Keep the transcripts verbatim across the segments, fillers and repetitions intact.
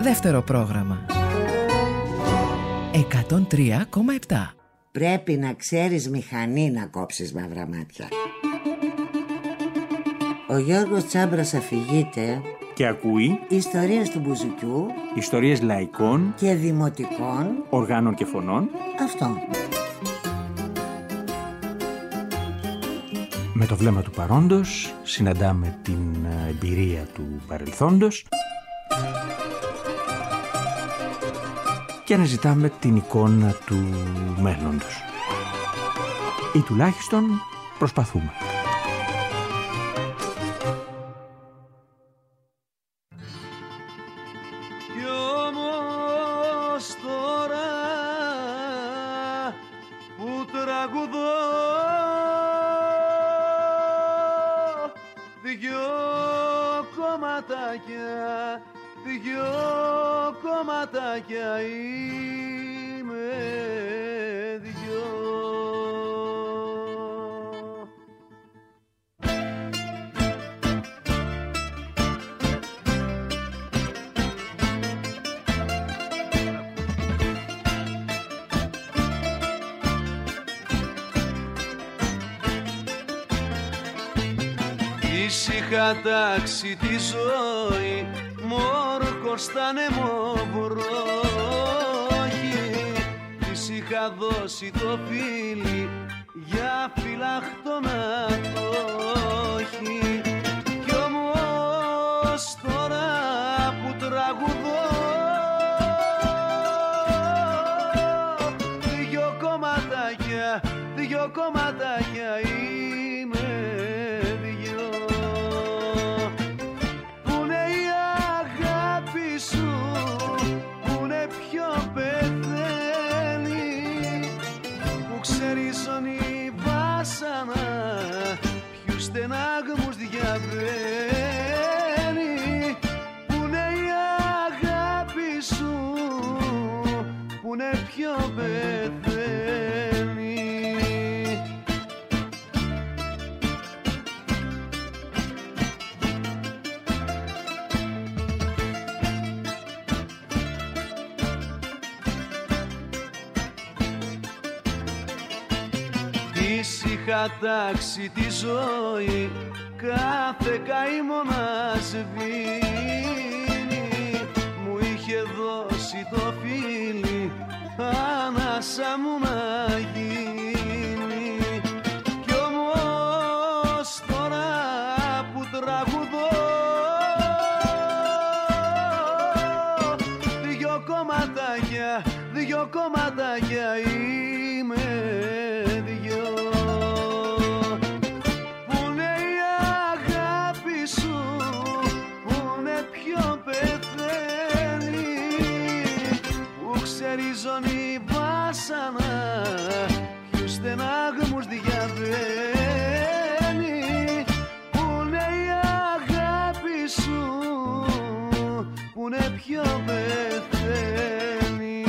δεύτερο πρόγραμμα. εκατόν τρία κόμμα επτά. Πρέπει να ξέρεις μηχανή να κόψεις μαύρα μάτια. Ο Γιώργος Τσάμπρας αφηγείται και ακούει ιστορίες του μπουζουκιού, ιστορίες λαϊκών και δημοτικών οργάνων και φωνών. Αυτό. Με το βλέμμα του παρόντος συναντάμε την εμπειρία του παρελθόντος και αναζητάμε την εικόνα του μέλλοντος. Ή τουλάχιστον προσπαθούμε. Κι όμως τώρα που τραγουδώ δυο κομματάκια, δυο κομματάκια είμαι δυο. Ήσυχα τάξει τη ζωή, μόρκος θα νεμοβρόχη. Της είχα δώσει το φίλι για φυλαχτό να το έχει. Κι όμως τώρα που τραγουδώ δυο κομματάκια, δυο κομματάκια είμαι δυο. Πουνε η αγάπη σου, πουνε ποιο πεθαίνει, που ξερίζωνει η βάσανα, ποιους στενάγμους διαβαίνει. Πουνε η αγάπη σου, πουνε ποιο πεθαίνει. Ήσυχα τάξει τη ζωή, κάθε καημόνα σβήνει. Μου είχε δώσει το φίλι, ανάσα μου να γίνει. Κι όμως τώρα που τραγουδώ δυο κομματάκια, δυο κομματάκια είμαι δυο. Πουνε η αγάπη σου, πουνε ποιο πεθαίνει, που ξερίζωνει η βάσανα, ποιους στενάγμους διαβαίνει. Πουνε η αγάπη σου, πουνε ποιο πεθαίνει.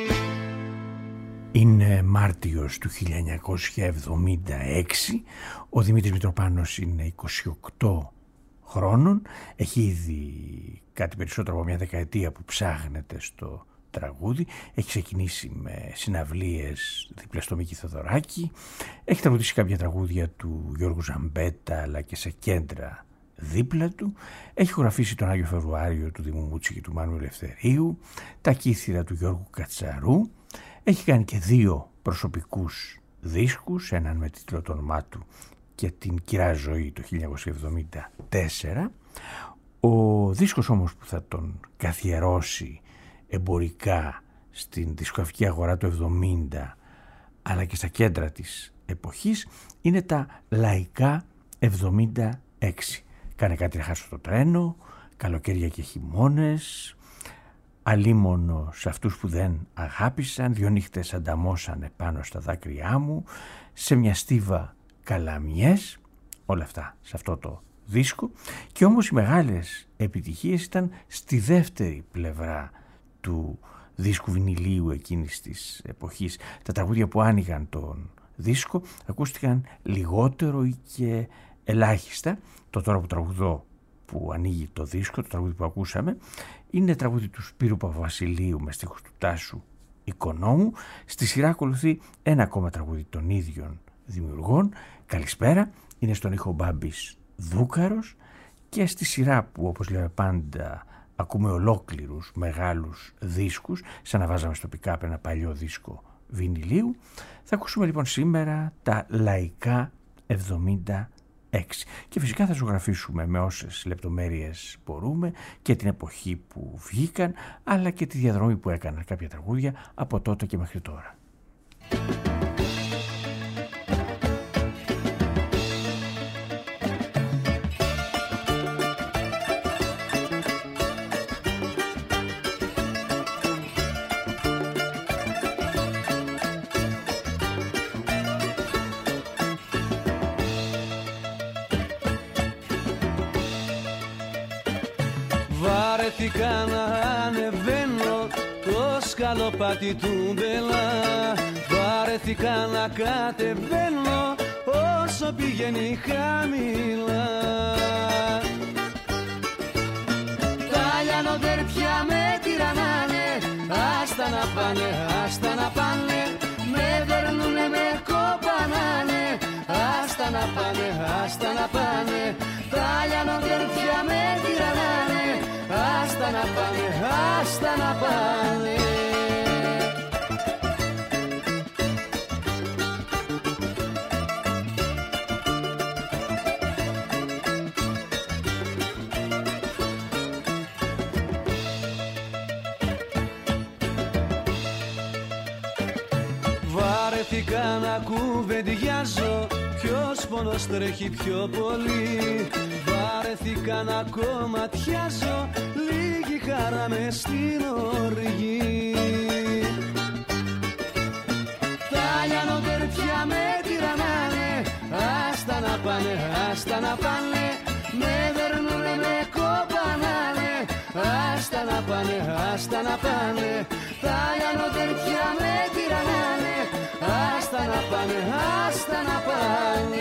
Είναι Μάρτιος του χίλια εννιακόσια εβδομήντα έξι. Ο Δημήτρης Μητροπάνος είναι είκοσι οκτώ χρόνων. Έχει ήδη κάτι περισσότερο από μια δεκαετία που ψάχνεται στο τραγούδι. Έχει ξεκινήσει με συναυλίες δίπλα στο Μίκη Θοδωράκη. Έχει τραγουδήσει κάποια τραγούδια του Γιώργου Ζαμπέτα αλλά και σε κέντρα δίπλα του. Έχει χορηγήσει τον Άγιο Φεβρουάριο του Δήμου Μούτσι και του Μάνου Ελευθερίου, τα κύθυρα του Γιώργου Κατσαρού. Έχει κάνει και δύο προσωπικούς δίσκους, έναν με τίτλο το όνομά του και την Κυρά Ζωή το χίλια εννιακόσια εβδομήντα τέσσερα. Ο δίσκος όμως που θα τον καθιερώσει εμπορικά στην δισκογραφική αγορά του εβδομήντα αλλά και στα κέντρα της εποχής είναι τα Λαϊκά εβδομήντα έξι. Κάνε κάτι να χάσω το τρένο, Καλοκαίρια και χειμώνες, Αλίμονο σε αυτούς που δεν αγάπησαν, Δυο νύχτες ανταμώσανε πάνω στα δάκρυά μου, Σε μια στίβα καλαμιές, όλα αυτά σε αυτό το δίσκο. Και όμως οι μεγάλες επιτυχίες ήταν στη δεύτερη πλευρά του δίσκου βινιλίου εκείνης της εποχής. Τα τραγούδια που άνοιγαν τον δίσκο ακούστηκαν λιγότερο ή και ελάχιστα. Το Τώρα που τραγουδώ που ανοίγει το δίσκο, το τραγούδι που ακούσαμε, είναι τραγούδι του Σπύρου Παπαβασιλείου με στίχους του Τάσου Οικονόμου. Στη σειρά ακολουθεί ένα ακόμα τραγούδι των ίδιων δημιουργών, Καλησπέρα, είναι στον ήχο Μπάμπης Δούκαρος, και στη σειρά που, όπως λέμε πάντα, ακούμε ολόκληρους μεγάλους δίσκους, σαν να βάζαμε στο pick-up ένα παλιό δίσκο βινιλίου, θα ακούσουμε λοιπόν σήμερα τα λαϊκά εβδομήντα έξι. Και φυσικά θα ζωγραφίσουμε με όσες λεπτομέρειες μπορούμε και την εποχή που βγήκαν, αλλά και τη διαδρομή που έκαναν κάποια τραγούδια από τότε και μέχρι τώρα. Βαρέθηκα να ανεβαίνω το σκαλοπάτι του μπελά. Βαρέθηκα να κατεβαίνω όσο πηγαίνει χαμηλά. Τα λιανοδέρφια με τυραννάνε, άστα να πάνε, άστα να πάνε. Με δέρνουνε, με κοπανάνε, άστα να πάνε, άστα να πάνε. Τα λιανοδέρφια με τυραννάνε, άστα να πάνε, άστα να πάνε. Βαρέθηκα να κουβεντιάζω ποιος πόνος τρέχει πιο πολύ. Βαρέθηκα να κομματιάζω λίγη χαρά μες στην οργή. Τα λιανοδέρφια με τυραννάνε, άστα να πάνε, άστα να πάνε. Με δέρνουνε, με κοπανάνε, άστα να πάνε, άστα να πάνε. Τα λιανοδέρφια με τυραννάνε, άστα να πάνε, άστα να πάνε.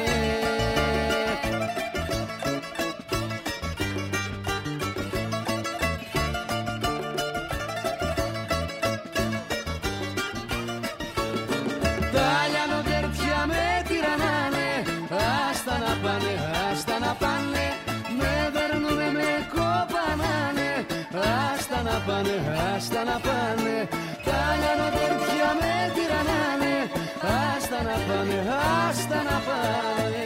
Τα λιανοδέρφια με τυραννάνε, άστα να πάνε, άστα να πάνε. Με δέρνουνε, με κοπανάνε, άστα να πάνε, άστα να πάνε. Τα λιανοδέρφια με τυραννάνε, άστα να πάνε, άστα να πάνε.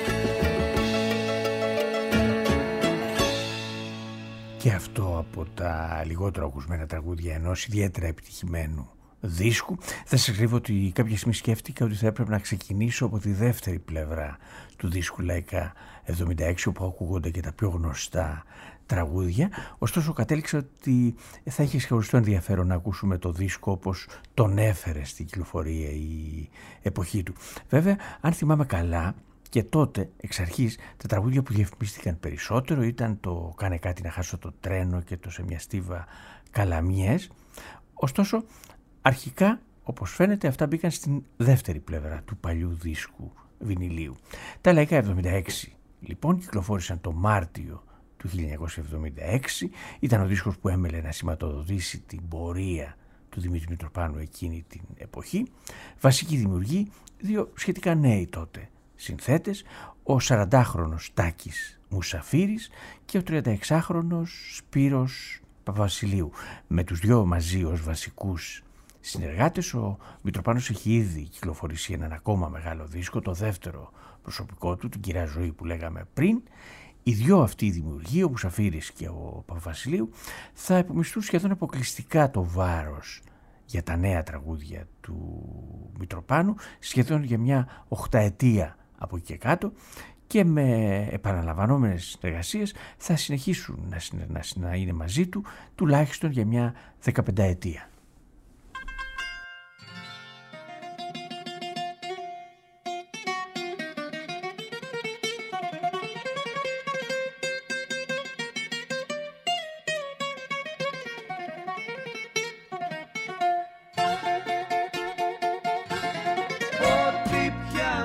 Και αυτό από τα λιγότερο ακουσμένα τραγούδια ενός ιδιαίτερα επιτυχημένου δίσκου. Θα σας κρύβω ότι κάποια στιγμή σκέφτηκα ότι θα έπρεπε να ξεκινήσω από τη δεύτερη πλευρά του δίσκου Λαϊκά εβδομήντα έξι, όπου ακούγονται και τα πιο γνωστά τραγούδια. Ωστόσο κατέληξα ότι θα είχε ξεχωριστό ενδιαφέρον να ακούσουμε το δίσκο όπως τον έφερε στην κυκλοφορία η εποχή του. Βέβαια, αν θυμάμαι καλά, και τότε εξ αρχής τα τραγούδια που διαφημίστηκαν περισσότερο ήταν το «Κάνε κάτι να χάσω το τρένο» και το «Σε μια στίβα καλαμιές». Ωστόσο, αρχικά, όπως φαίνεται, αυτά μπήκαν στην δεύτερη πλευρά του παλιού δίσκου βινιλίου. Τα Λαϊκά εβδομήντα έξι λοιπόν κυκλοφόρησαν το Μάρτιο του χίλια εννιακόσια εβδομήντα έξι. Ήταν ο δίσκος που έμελε να σηματοδοτήσει την πορεία του Δημήτρη Μητροπάνου εκείνη την εποχή. Βασική δημιουργή, δύο σχετικά νέοι τότε συνθέτες, ο σαραντάχρονος Τάκης Μουσαφίρης και ο τριανταεξάχρονος Σπύρος Παπαβασιλείου. Με τους δυο μαζί ως βασικούς συνεργάτες, ο Μητροπάνος έχει ήδη κυκλοφορήσει έναν ακόμα μεγάλο δίσκο, το δεύτερο προσωπικό του, την Κυρά Ζωή που λέγαμε πριν. Οι δυο αυτοί οι δημιουργοί, ο Μουσαφίρης και ο Παπαβασιλείου, θα επομιστούν σχεδόν αποκλειστικά το βάρος για τα νέα τραγούδια του Μητροπάνου, σχεδόν για μια οχταετία από εκεί και κάτω, και με επαναλαμβανόμενες συνεργασίες θα συνεχίσουν να, να, να είναι μαζί του τουλάχιστον για μια δεκαπενταετία.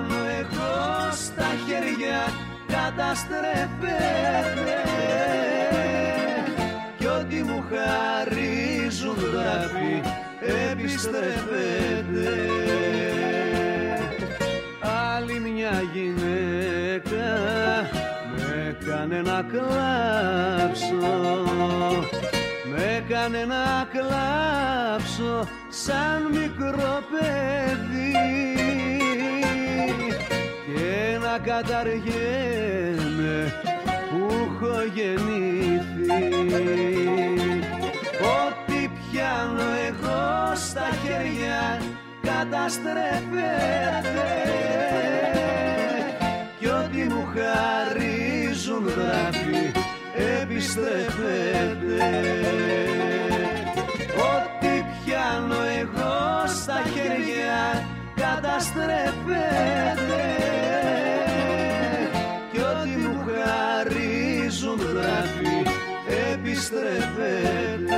Καταστρέφεται επιστρέφεται. Άλλη μια γυναίκα με κάνε να κλάψω, με κάνε να κλάψω σαν μικρό παιδί και να καταργέμαι που έχω γεννήθει. Ό,τι πιάνω εγώ στα χέρια καταστρέφεται κι ό,τι μου χαρίζουν γράφει επιστρέφεται. Ό,τι πιάνω εγώ στα χέρια καταστρέφεται κι ό,τι μου χαρίζουν γράφει επιστρέφεται.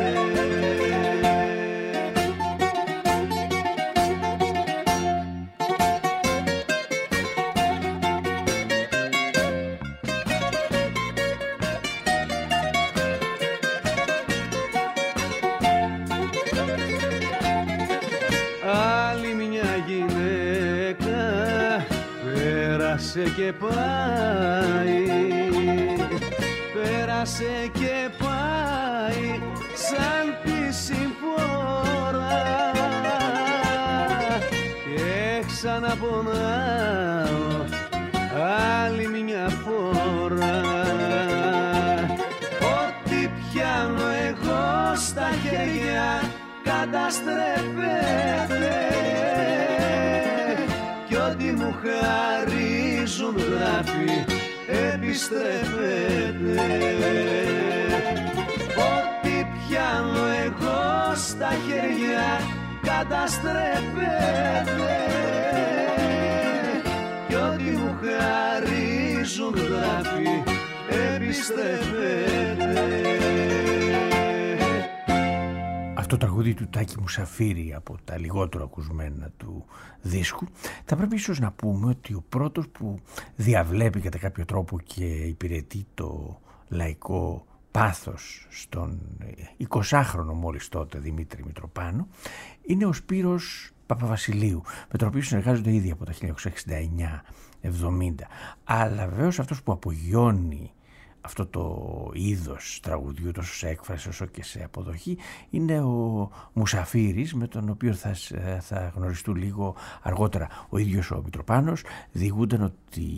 Και πάει, πέρασε και πάει σαν τη συμφόρα και ξαναπονάω άλλη μια φορά. Ό,τι πιάνω εγώ στα χέρια καταστρέφεται κι ό,τι μου χαρίζουν γράφει επιστρέφεται. Ό,τι πιάνω εγώ στα χέρια καταστρέφεται κι ό,τι μου χαρίζουν γράφει επιστρέφεται. Αυτό το τραγούδι του Τάκη Μουσαφίρη από τα λιγότερο ακουσμένα του δίσκου. Θα πρέπει ίσως να πούμε ότι ο πρώτος που διαβλέπει κατά κάποιο τρόπο και υπηρετεί το λαϊκό πάθος στον εικοσάχρονο μόλις τότε Δημήτρη Μητροπάνο είναι ο Σπύρος Παπαβασιλείου, με τον οποίο συνεργάζονται ήδη από τα χίλια εννιακόσια εξήντα εννιά εβδομήντα. Αλλά βεβαίως αυτός που απογειώνει αυτό το είδος τραγουδιού τόσο σε έκφραση όσο και σε αποδοχή είναι ο Μουσαφίρης, με τον οποίο θα, θα γνωριστούν λίγο αργότερα. Ο ίδιος ο Μητροπάνος διηγούνταν ότι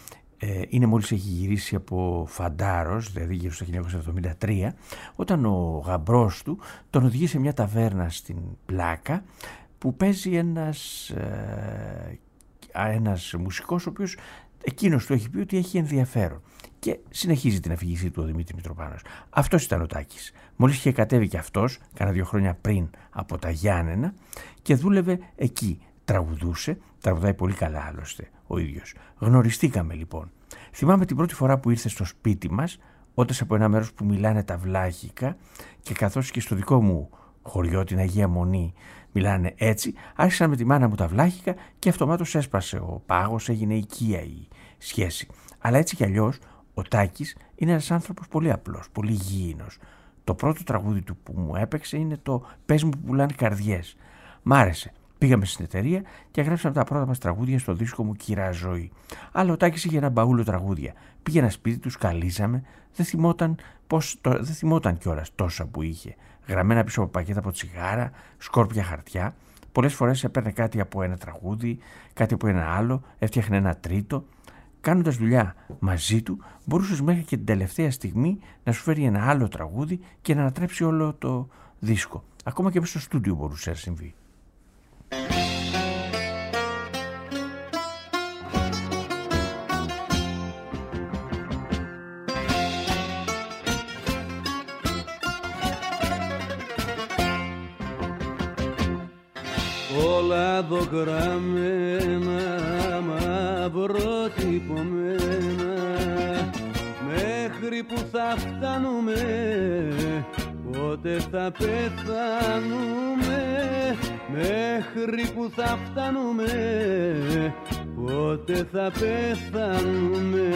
ε, είναι μόλις έχει γυρίσει από Φαντάρος, δηλαδή γύρω στο χίλια εννιακόσια εβδομήντα τρία, όταν ο γαμπρός του τον οδηγεί σε μια ταβέρνα στην Πλάκα που παίζει ένας, ε, ένας μουσικός ο οποίος εκείνος του έχει πει ότι έχει ενδιαφέρον. Και συνεχίζει την αφήγησή του ο Δημήτρης Μητροπάνος. Αυτός ήταν ο Τάκης. Μόλις είχε κατέβει και αυτός, κάνα δύο χρόνια πριν από τα Γιάννενα, και δούλευε εκεί. Τραγουδούσε, τραγουδάει πολύ καλά άλλωστε ο ίδιος. Γνωριστήκαμε λοιπόν. Θυμάμαι την πρώτη φορά που ήρθε στο σπίτι μας, όντας από ένα μέρος που μιλάνε τα βλάχικα, και καθώς και στο δικό μου χωριό, την Αγία Μονή, μιλάνε έτσι, άρχισαν με τη μάνα μου τα βλάχικα και αυτομάτως έσπασε ο πάγος, έγινε οικία η σχέση. Αλλά έτσι κι αλλιώς ο Τάκης είναι ένας άνθρωπος πολύ απλός, πολύ γήινος. Το πρώτο τραγούδι του που μου έπαιξε είναι το «Πες μου που πουλάνε καρδιές». Μ' άρεσε. Πήγαμε στην εταιρεία και γράψαμε τα πρώτα μας τραγούδια στο δίσκο μου «Κυρά Ζωή». Αλλά ο Τάκης είχε ένα μπαούλο τραγούδια. Πήγαινα σπίτι του, σκαλίζαμε, δεν θυμόταν, πώς, το, δεν θυμόταν κιόλας τόσα που είχε. Γραμμένα πίσω από πακέτα από τσιγάρα, σκόρπια χαρτιά. Πολλές φορές έπαιρνε κάτι από ένα τραγούδι, κάτι από ένα άλλο, έφτιαχνε ένα τρίτο. Κάνοντας δουλειά μαζί του, μπορούσες μέχρι και την τελευταία στιγμή να σου φέρει ένα άλλο τραγούδι και να ανατρέψει όλο το δίσκο. Ακόμα και μέσα στο στούντιο μπορούσε να συμβεί. Όλα δογραμμένα, μαύρο τυπωμένα, μέχρι που θα φτάνουμε, πότε θα πεθάνουμε, μέχρι που θα φτάνουμε, πότε θα πεθάνουμε.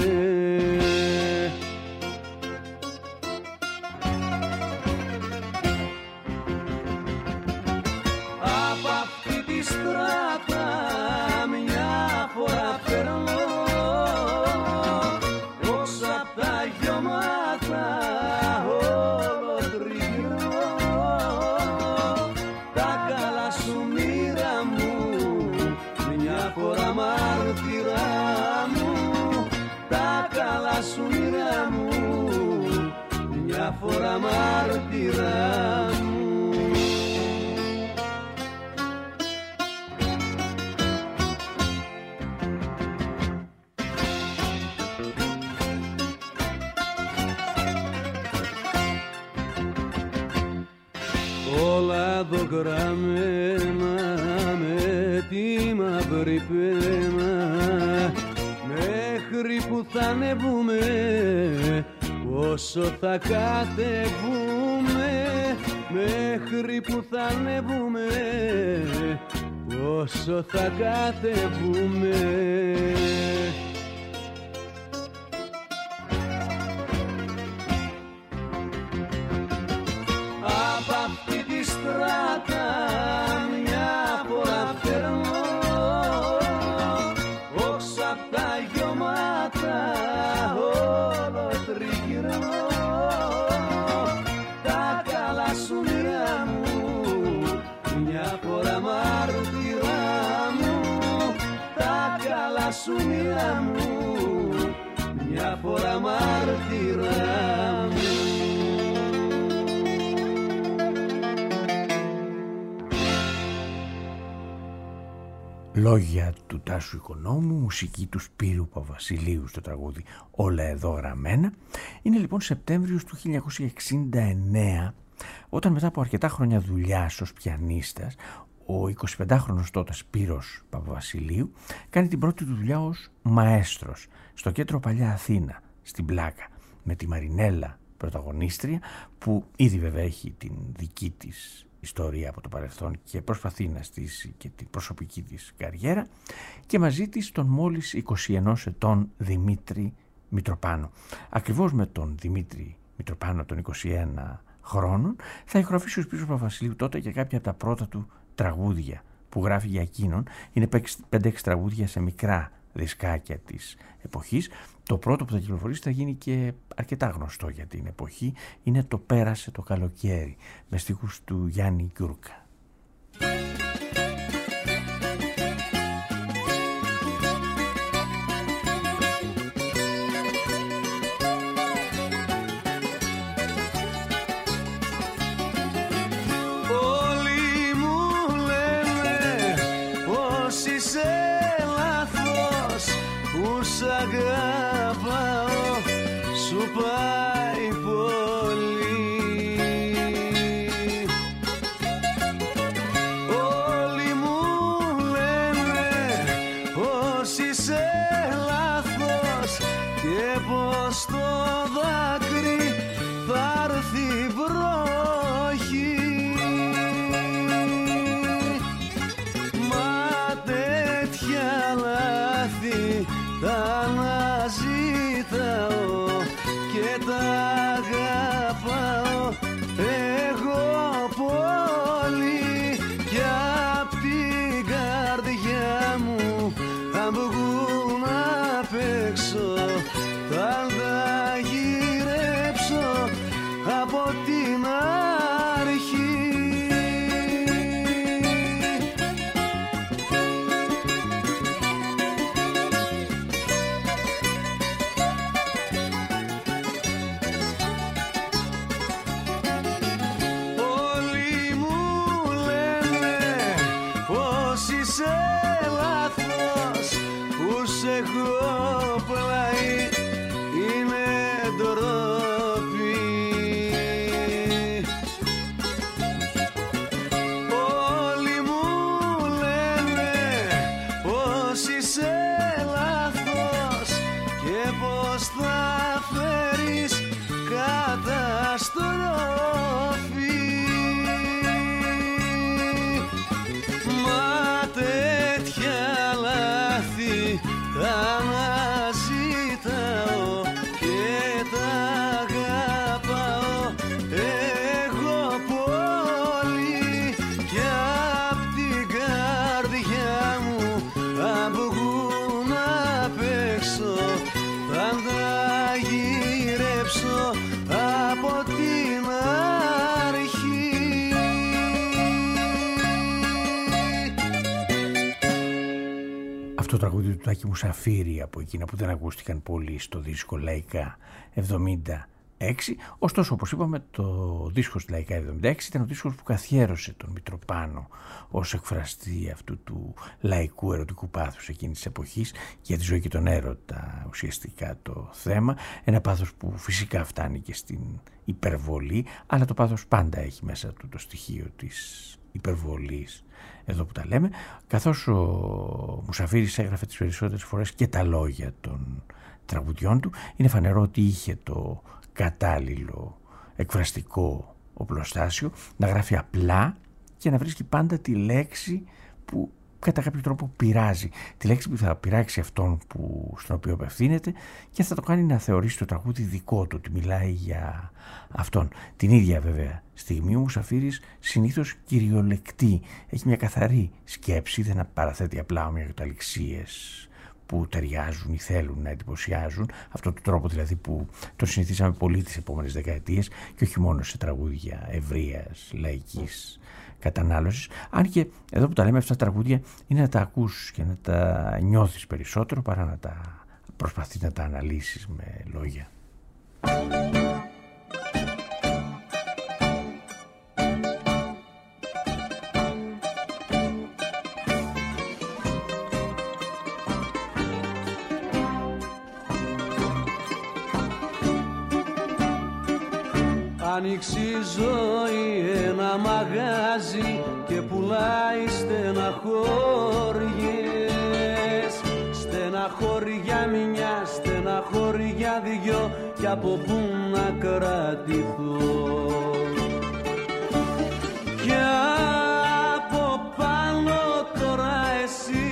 μάρτυρα μου. Όλα εδώ γραμμένα με τη μαύρη πένα, μέχρι που θα ανεβούμε, όσο θα κατεβούμε, μέχρι που θα ανεβούμε, όσο θα κατεβούμε. Απ' αυτή τη στράτα μια φορά φέρνω, όξα απ' τα γιώματα όλο τριγυρνώ. Τα καλά σου μοίρα μου, μια φορά μάρτυρα μου. Τα καλά σου μοίρα μου, μια φορά μάρτυρα μου. Λόγια του Τάσου Οικονόμου, μουσική του Σπύρου Παπαβασιλείου στο τραγούδι «Όλα εδώ γραμμένα». Είναι λοιπόν Σεπτέμβριος του χίλια εννιακόσια εξήντα εννέα, όταν μετά από αρκετά χρόνια δουλειάς ως πιανίστας, ο εικοσιπεντάχρονος τότε Σπύρος Παπαβασιλείου κάνει την πρώτη του δουλειά ως μαέστρος στο κέντρο Παλιά Αθήνα, στην Πλάκα, με τη Μαρινέλα πρωταγωνίστρια, που ήδη βέβαια έχει την δική της ιστορία από το παρελθόν και προσπαθεί να στήσει και την προσωπική της καριέρα, και μαζί της τον μόλις είκοσι ενός ετών Δημήτρη Μητροπάνο. Ακριβώς με τον Δημήτρη Μητροπάνο των είκοσι ένα χρόνων θα ηχογραφήσει ο Σπύρος Παπαβασιλείου τότε και κάποια από τα πρώτα του τραγούδια που γράφει για εκείνον. Είναι πέντε έξι τραγούδια σε μικρά δισκάκια της εποχής. Το πρώτο που θα κυκλοφορήσει θα γίνει και αρκετά γνωστό για την εποχή. Είναι το «Πέρασε το καλοκαίρι» με στίχους του Γιάννη Γκιούρκα. Όλοι μου λένε πως είσαι λάθος, που σ' αγαπάω, σου πάει πολύ. Όλοι μου λένε πως είσαι λάθος και πως το δάκρυ θα έρθει βροχή. Μα τέτοια λάθη τα αναζητάω και τα αγαπάω εγώ πολύ, κι απ' την καρδιά μου αν βγουν απ' έξω θα τα γυρέψω από την αρχή. Το τραγούδι του Τάκη Μουσαφίρη, από εκείνα που δεν ακούστηκαν πολύ στο δίσκο Λαϊκά εβδομήντα έξι. Ωστόσο, όπως είπαμε, το δίσκος Λαϊκά εβδομήντα έξι ήταν ο δίσκος που καθιέρωσε τον Μητροπάνο ως εκφραστή αυτού του λαϊκού ερωτικού πάθους εκείνης της εποχής, για τη ζωή και τον έρωτα ουσιαστικά το θέμα. Ένα πάθος που φυσικά φτάνει και στην υπερβολή, αλλά το πάθος πάντα έχει μέσα του το στοιχείο της υπερβολής, εδώ που τα λέμε, καθώς ο Μουσαφίρης έγραφε τις περισσότερες φορές και τα λόγια των τραγουδιών του. Είναι φανερό ότι είχε το κατάλληλο εκφραστικό οπλοστάσιο να γράφει απλά και να βρίσκει πάντα τη λέξη που κατά κάποιο τρόπο πειράζει, τη λέξη που θα πειράξει αυτόν που, στον οποίο απευθύνεται, και θα το κάνει να θεωρήσει το τραγούδι δικό του, ότι μιλάει για αυτόν. Την ίδια βέβαια στιγμή ο Μουσαφίρης συνήθως κυριολεκτεί, έχει μια καθαρή σκέψη, δεν παραθέτει απλά ομοιοκαταληξίες που ταιριάζουν ή θέλουν να εντυπωσιάζουν, αυτόν τον τρόπο δηλαδή που τον συνηθίσαμε πολύ τις επόμενες δεκαετίες και όχι μόνο σε τραγούδια ευρείας λαϊκής κατανάλωσης. Αν και εδώ που τα λέμε αυτά τα τραγούδια είναι να τα ακούς και να τα νιώθεις περισσότερο παρά να τα προσπαθείς να τα αναλύσεις με λόγια. Άνοιξε η ζωή ένα μαγάζι και πουλάει στεναχώριες. Στεναχώρια μια, στεναχώρια δυο, κι από πού να κρατηθώ. Κι από πάνω τώρα εσύ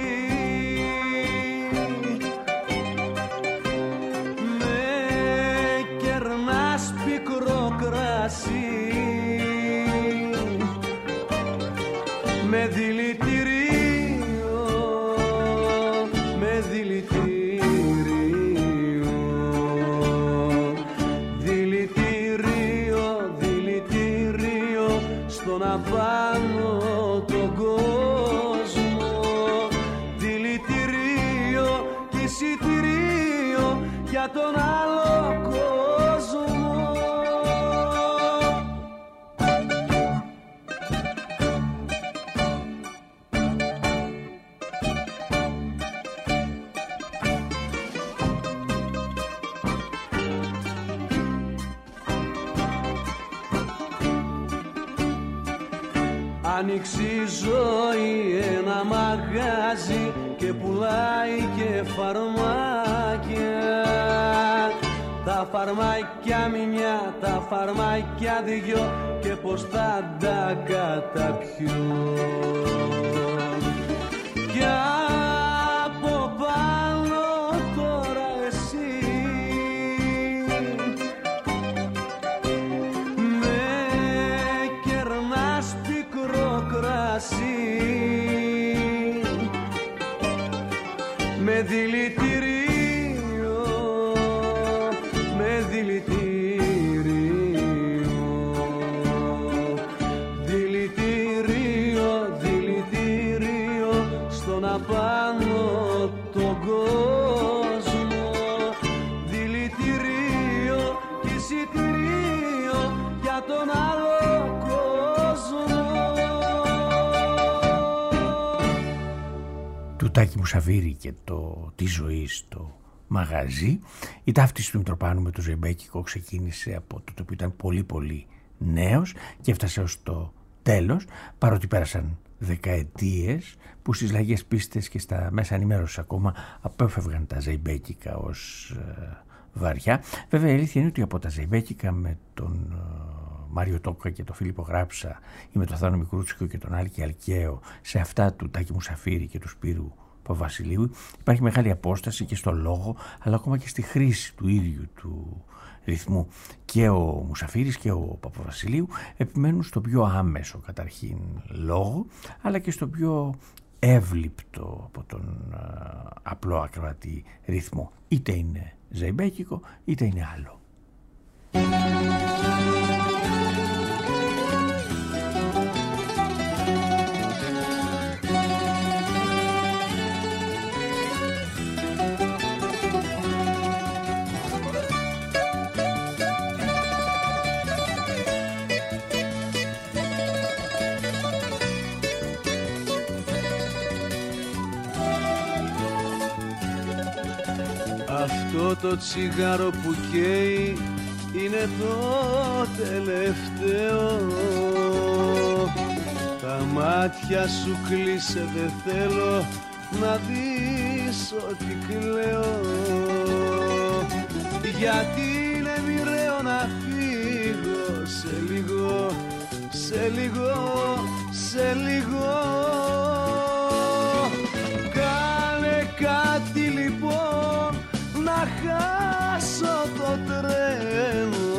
με κερνάς πικρό κρασί, με δηλητηρίο, με δηλητηρίο, δηλητηρίο, δηλητηρίο, στον απάνω τον κόσμο, δηλητηρίο και εισιτηρίο για τον άλλο κόσμο. Άνοιξε η ζωή ένα μαγάζι και πουλάει και φαρμάκια. Τα φαρμάκια μια, τα φαρμάκια δυο, και πως θα τα καταπιώ. Κι από πάνω τώρα εσύ με κερνάς πικρό κρασί, με δηλητηρίο, με δηλητηρίο, δηλητηρίο, δηλητηρίο, στον απάνω τον κόσμο, δηλητηρίο και εισιτηρίο για τον άλλο κόσμο. Του Τάκη Μουσαφίρη και το «Τη ζωή στο μαγαζί». Η ταύτιση του Μητροπάνου με το ζεϊμπέκικο ξεκίνησε από το που ήταν πολύ πολύ νέος και έφτασε ως το τέλος, παρότι πέρασαν δεκαετίες που στις λαϊκές πίστες και στα μέσα ενημέρωσης ακόμα απέφευγαν τα ζεϊμπέκικα ως ε, βαριά. Βέβαια η αλήθεια είναι ότι από τα ζεϊμπέκικα με τον ε, Μάριο Τόκα και τον Φίλιππο Γράψα ή με τον Θάνο Μικρούτσικο και τον Άλκη Αλκαίο, σε αυτά του Τάκη Μουσαφίρη και του Σπύρου Παπαβασιλείου υπάρχει μεγάλη απόσταση και στο λόγο, αλλά ακόμα και στη χρήση του ίδιου του ρυθμού. Και ο Μουσαφίρης και ο Παπαβασιλείου επιμένουν στο πιο άμεσο καταρχήν λόγο, αλλά και στο πιο εύληπτο από τον α, απλό ακροατή ρυθμό. Είτε είναι ζεϊμπέκικο είτε είναι άλλο. Αυτό το τσιγάρο που καίει είναι το τελευταίο. Τα μάτια σου κλείσε, δεν θέλω να δεις ότι κλαίω. Γιατί είναι μοιραίο να φύγω σε λίγο, σε λίγο, σε λίγο. Κάνε κάτι λοιπόν να χάσω το τρένο.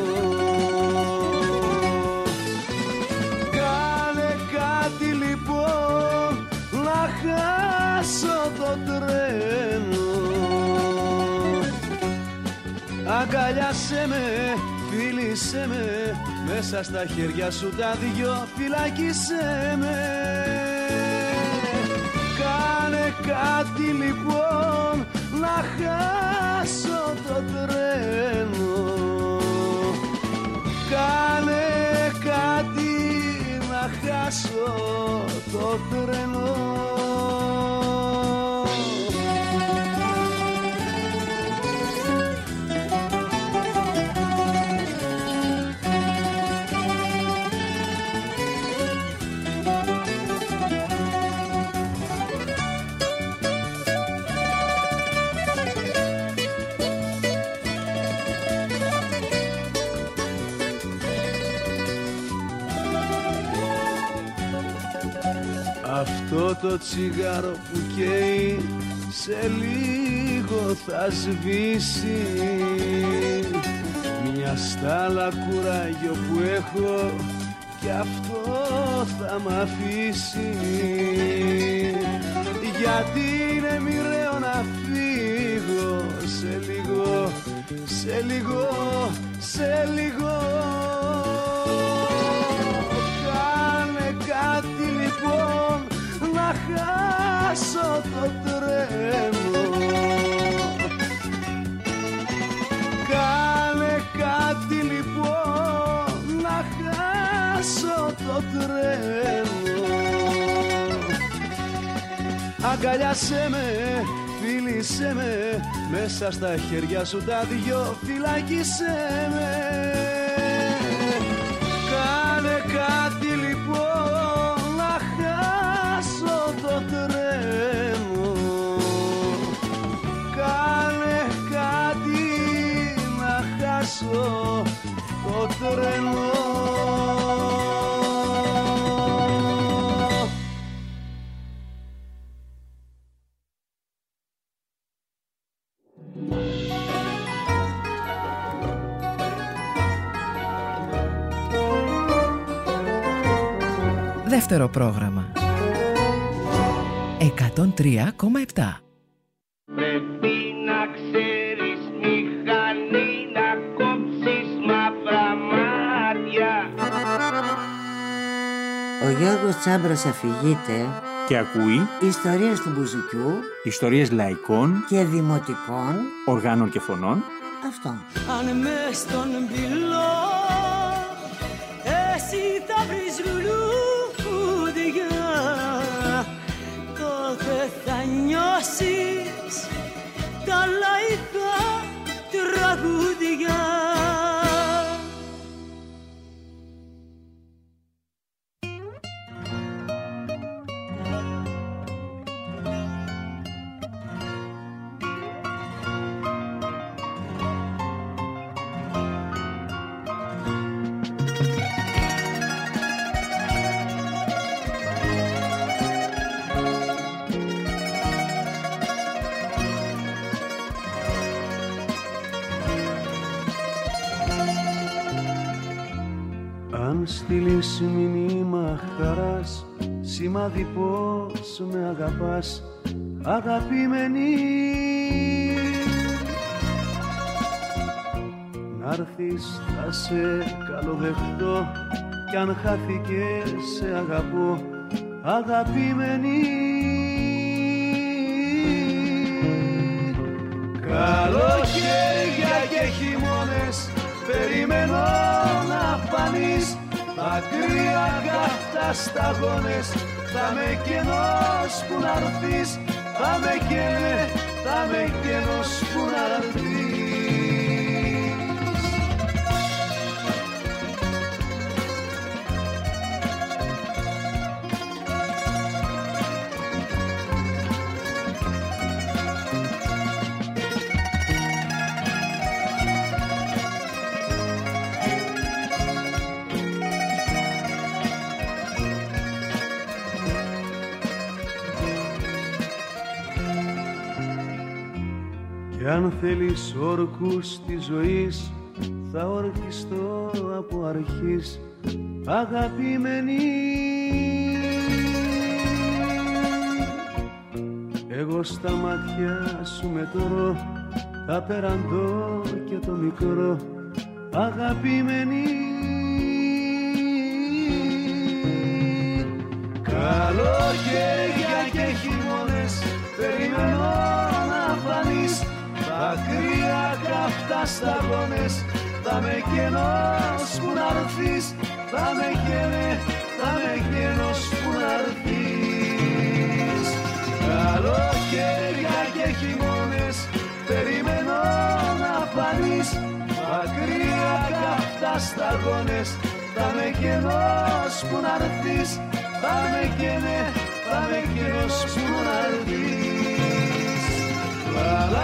Κάνε κάτι λοιπόν να χάσω το τρένο. Αγκαλιάσέ με, φίλησέ με, μέσα στα χέρια σου τα δυο φυλάκισέ με. Κάνε κάτι λοιπόν να χάσω το τρένο. Κάνε κάτι να χάσω το τρένο. Αυτό το τσιγάρο που καίει σε λίγο θα σβήσει. Μια στάλα κουράγιο που έχω κι αυτό θα μ' αφήσει. Γιατί είναι μοιραίο να φύγω σε λίγο, σε λίγο, σε λίγο. Κάνε κάτι λοιπόν να χάσω το τρένο. Κάνε κάτι λοιπόν να χάσω το τρένο. Αγκαλιάσέ με, φίλησέ με, μέσα στα χέρια σου τα δυο φυλάκισέ με. Κάνε κάτι λοιπόν να χάσω το τρένο. Κάνε κάτι να χάσω το τρένο. Δεύτερο πρόγραμμα εκατόν τρία κόμμα επτά. Πρέπει να ξέρεις μηχανή να κόψεις μαύρα μάτια. Ο Γιώργος Τσάμπρας αφηγείται Και ακούει ιστορίες του μπουζουκιού, ιστορίες λαϊκών και δημοτικών οργάνων και φωνών. Αυτό. Αν μες στον πυλό εσύ θα βρεις λουλούδια, τότε θα νιώσεις τα λαϊκά τραγούδια. Αν στείλεις μηνύμα χαράς, σημάδι πως με αγαπάς, αγαπημένη. Να'ρθεις θα σε καλοδεχτώ, κι αν χάθηκες σε αγαπώ, αγαπημένη. Καλοκαίρια και χειμώνες περιμένω να φανείς, ακραία καυτά σταγόνες, θα με κενός που να'ρθείς, θα με καίνε, θα με κενός που να'ρθείς. αν θέλεις όρκους της ζωής θα ορκιστώ από αρχής, αγαπημένη. Εγώ στα μάτια σου μετρώ τα απέραντο και το μικρό, αγαπημένη. Καλοκαίρια και χειμώνες περιμένω να φανείς, τα κρύα καυτά σταγόνες θα με κενός που να έρθεις, θα με καίνε, θα με κενός που να έρθεις. Καλοκαίρια και χειμώνες περιμένω να φανείς, τα κρύα καυτά σταγόνες θα με κενός που να έρθεις, θα με καίνε, θα με κενός που να έρθεις. Λα λα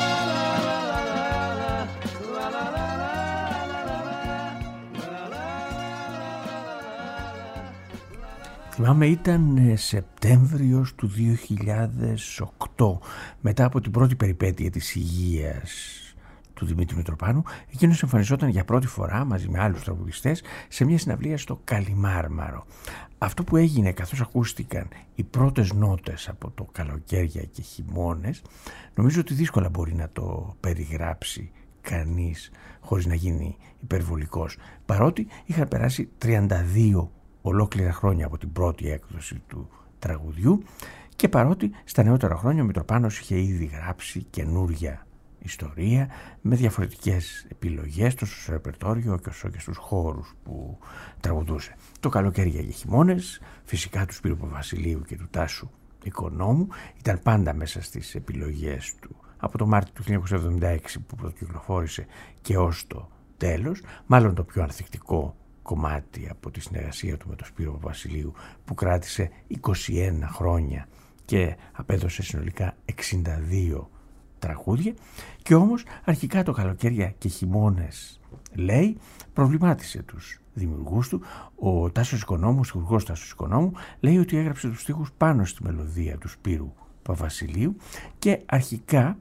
θυμάμαι ήταν Σεπτέμβριος του δύο χιλιάδες οκτώ, μετά από την πρώτη περιπέτεια της υγείας του Δημήτρη Μητροπάνου. Εκείνος εμφανιζόταν για πρώτη φορά μαζί με άλλους τραγουδιστές σε μια συναυλία στο Καλιμάρμαρο. Αυτό που έγινε καθώς ακούστηκαν οι πρώτες νότες από το καλοκαίρια και χειμώνες, νομίζω ότι δύσκολα μπορεί να το περιγράψει κανείς χωρίς να γίνει υπερβολικός, παρότι είχαν περάσει τριάντα δύο ολόκληρα χρόνια από την πρώτη έκδοση του τραγουδιού και παρότι στα νεότερα χρόνια ο Μητροπάνος είχε ήδη γράψει καινούρια ιστορία με διαφορετικές επιλογές τόσο στο ρεπερτόριο όσο και στους χώρους που τραγουδούσε. Το καλοκαίρια και χειμώνες, φυσικά του Σπύρου Παπαβασιλείου και του Τάσου Οικονόμου, ήταν πάντα μέσα στις επιλογές του από το Μάρτιο του χίλια εννιακόσια εβδομήντα έξι που πρωτοκυκλοφόρησε και ως το τέλος, μάλλον το πιο ανθεκτικό κομμάτι από τη συνεργασία του με τον Σπύρο Παπαβασιλείου που κράτησε είκοσι ένα χρόνια και απέδωσε συνολικά εξήντα δύο τραγούδια. Και όμως αρχικά το καλοκαίρια και χειμώνες, λέει, προβλημάτισε τους δημιουργούς του. Ο Τάσος Οικονόμου, ο στιχουργός Τάσος Οικονόμου, λέει ότι έγραψε τους στίχους πάνω στη μελωδία του Σπύρου Παπαβασιλείου και αρχικά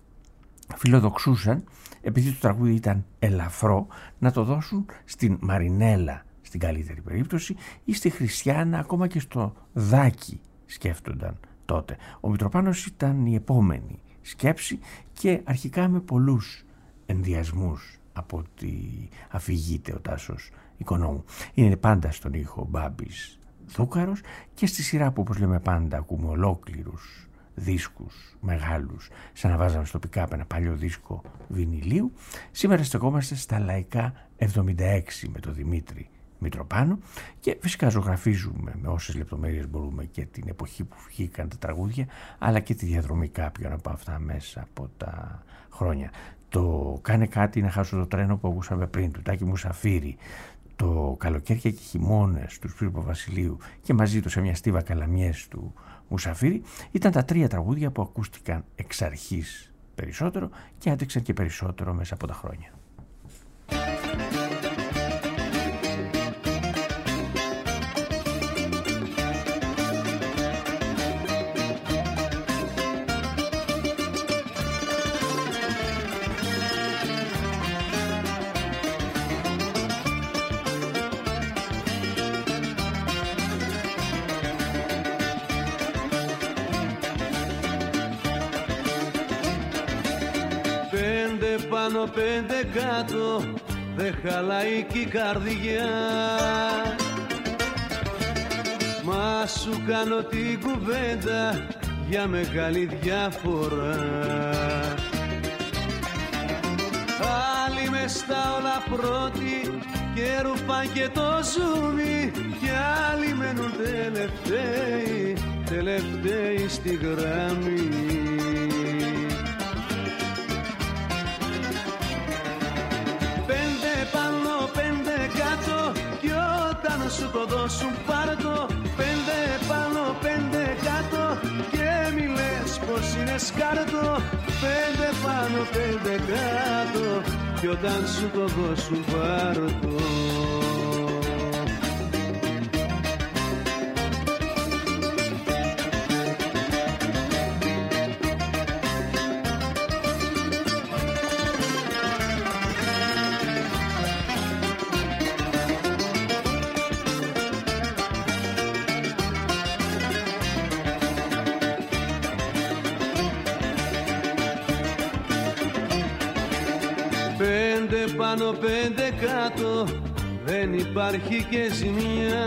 φιλοδοξούσαν, επειδή το τραγούδι ήταν ελαφρό, να το δώσουν στην Μαρινέλα στην καλύτερη περίπτωση ή στη Χριστιάνα, ακόμα και στο Δάκη σκέφτονταν τότε. Ο Μητροπάνος ήταν η επόμενη σκέψη και αρχικά με πολλούς ενδιασμούς από ό,τι αφηγείται ο Τάσος Οικονόμου. Είναι πάντα στον ήχο Μπάμπης Δούκαρος και στη σειρά που, όπως λέμε πάντα, ακούμε ολόκληρους δίσκους μεγάλους, σαν να βάζαμε στο πικάπ ένα παλιό δίσκο βινιλίου. Σήμερα στεκόμαστε στα λαϊκά εβδομήντα έξι με τον Δημήτρη Μητροπάνο και φυσικά ζωγραφίζουμε με όσες λεπτομέρειες μπορούμε και την εποχή που βγήκαν τα τραγούδια, αλλά και τη διαδρομή κάποιων από αυτά μέσα από τα χρόνια. Το «Κάνε κάτι να χάσω το τρένο» που ακούσαμε πριν, του Τάκη Μουσαφίρη, το «Καλοκαίρια και χειμώνες» του Σπύρου Παπαβασιλείου και μαζί του σε μια στίβα καλαμιές του Μουσαφίρη, ήταν τα τρία τραγούδια που ακούστηκαν εξ αρχής περισσότερο και άντεξαν και περισσότερο μέσα από τα χρόνια. Πάνω πέντε κάτω δε χαλάει κι η καρδιά, μα σου κάνω την κουβέντα για μεγάλη διαφορά. Άλλοι μες στα όλα πρώτοι και ρουφάν και το ζουμί, κι άλλοι μένουν τελευταίοι, τελευταίοι στη γραμμή. Σου το δώσουν πάρτο, πέντε πάνω, πέντε κάτω και μη λες πως είναι σκάρτο. Πέντε πάνω, πέντε κάτω κι όταν σου το δώσουν πάρτο. πάνω πέντε κάτω, δεν υπάρχει και ζημιά.